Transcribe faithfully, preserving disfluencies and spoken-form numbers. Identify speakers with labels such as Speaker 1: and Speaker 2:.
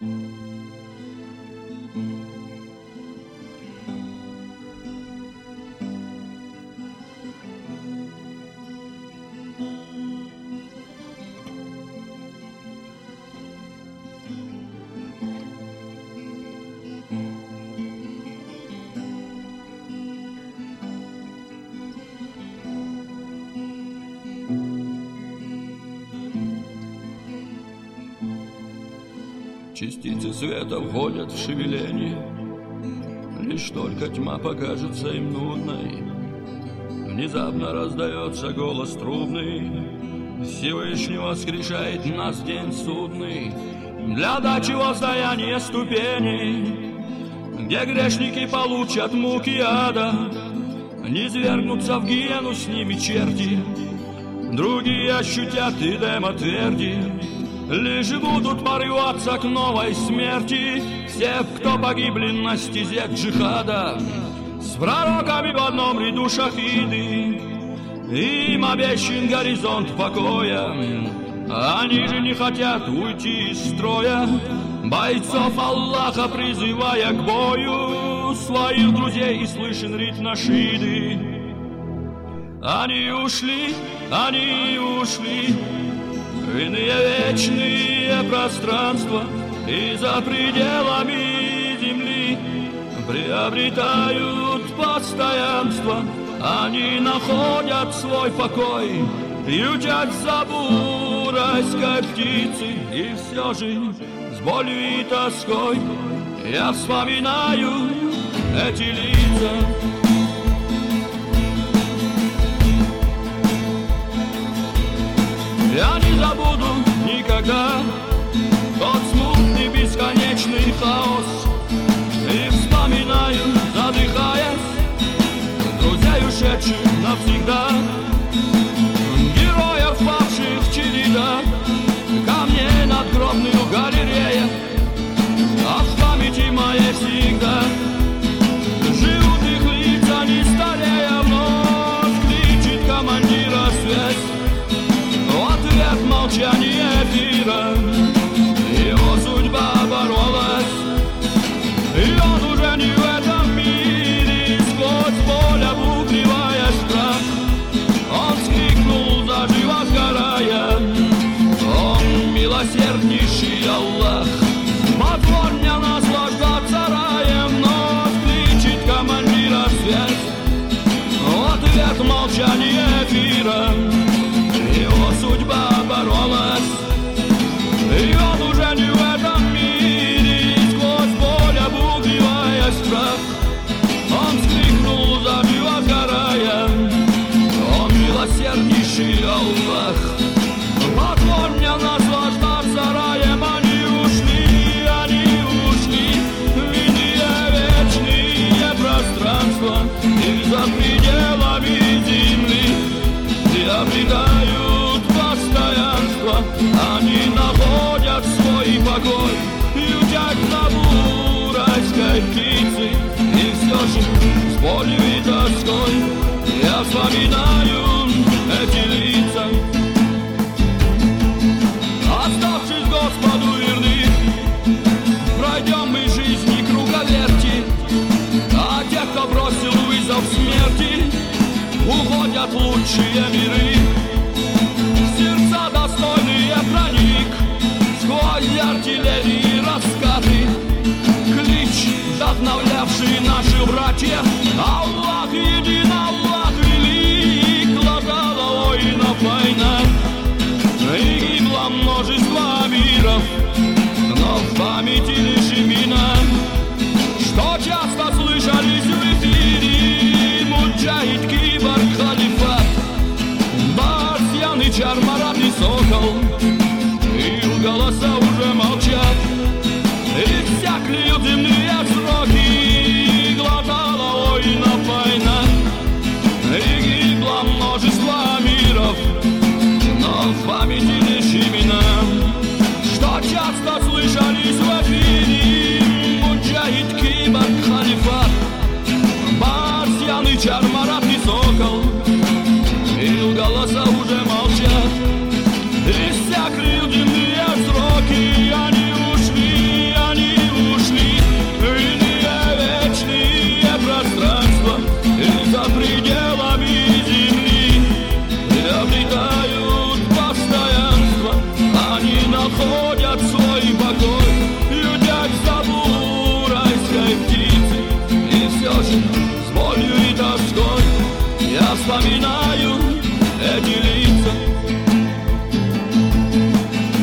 Speaker 1: Частицы света входят в шевеление, лишь только тьма покажется им нудной. Внезапно раздается голос трубный, Всевышний воскрешает нас в день судный, для дачи воздаяния ступеней, где грешники получат муки ада, низвергнутся в гиену с ними черти, другие ощутят идема тверди, лишь будут порываться к новой смерти все, кто погибли на стезе джихада, с пророками в одном ряду шахиды. Им обещан горизонт покоя, они же не хотят уйти из строя, бойцов Аллаха призывая к бою, своих друзей и слышен ритм нашиды. Они ушли, они ушли в иные вечные пространства, и за пределами земли приобретают постоянство. Они находят свой покой, ютятся бурайской птицы, и все же с болью и тоской я вспоминаю эти лица. Я не забуду никогда тот смутный бесконечный хаос, и вспоминаю, задыхаясь, друзей ушедших навсегда, героев, павших в чередах, камней надгробную галерею, а в памяти моей всегда живут их лица, не старея, вновь кричит командира связь. Ответ молчание эфира, его судьба боролась, и он уже не в этом мире, сквозь боль обугревая страх, он вскрикнул, заживо сгорая: он милосерднейший Аллах, позволь мне наслаждаться раем, но кричит командира связь. Ответ молчание эфира, его судьба боролась, и он уже не в этом мире, сквозь боль обугревая страх, он вскрикнул, заживо сгорая: он милосерднейший Аллах, позволь мне наслаждаться раем. Они ушли, они ушли в иные вечные пространства, и за пределами земли приобретают постоянство. Они находят свой покой, ютятся бурайской птицы, и все же с болью и тоской я вспоминаю эти лица. Оставшись Господу верны, пройдем мы жизни круговерти, а те, кто бросил вызов смерти, уходят лучшие миры. Сердца достойные проник сквозь артиллерии раскаты, клич, вдохновлявший наши братья: Аллах един, Аллах велик. Глотала воинов война, и гибло множество миров, но в памяти лишь имена, что часто слышались в эфире: Муджахид, Киборг, Халифат, Барсьян и Чармарат и Сокол. И голоса уже молчат, иссякли земные сроки. Глотала воинов война, и покой, ютят за бурайской птицы. И все же с болью и тоской я вспоминаю